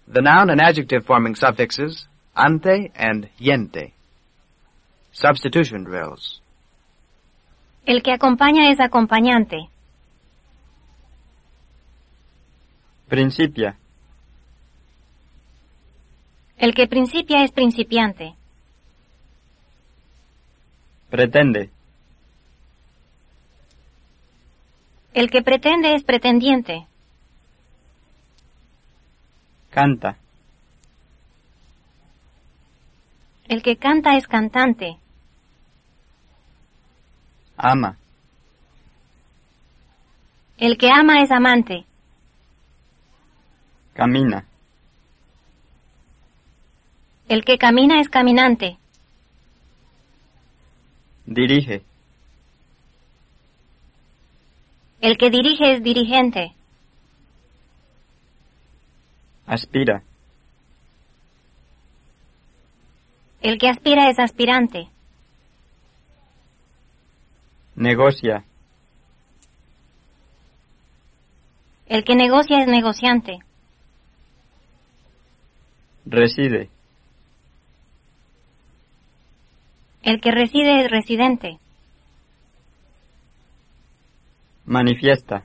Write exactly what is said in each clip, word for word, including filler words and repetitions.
The noun and adjective forming suffixes ante and yente. Substitution drills. El que acompaña es acompañante. Principia. El que principia es principiante. Pretende. El que pretende es pretendiente. Canta. El que canta es cantante. Ama. El que ama es amante. Camina. El que camina es caminante. Dirige. El que dirige es dirigente. Aspira. El que aspira es aspirante. Negocia. El que negocia es negociante. Reside. El que reside es residente. Manifiesta.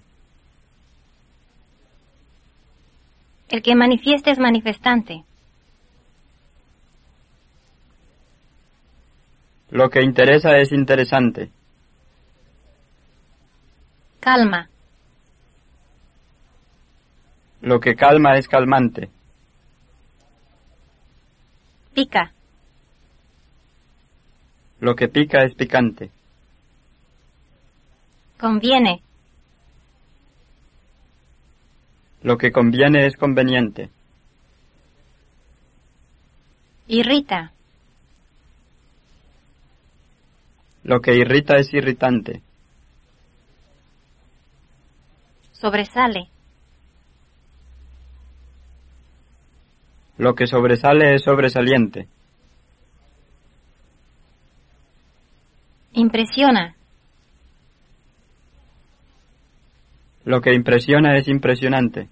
El que manifiesta es manifestante. Lo que interesa es interesante. Calma. Lo que calma es calmante. Pica. Lo que pica es picante. Conviene. Lo que conviene es conveniente. Irrita. Lo que irrita es irritante. Sobresale. Lo que sobresale es sobresaliente. Impresiona. Lo que impresiona es impresionante.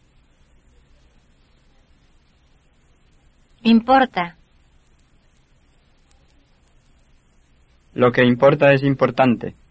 Importa. Lo que importa es importante.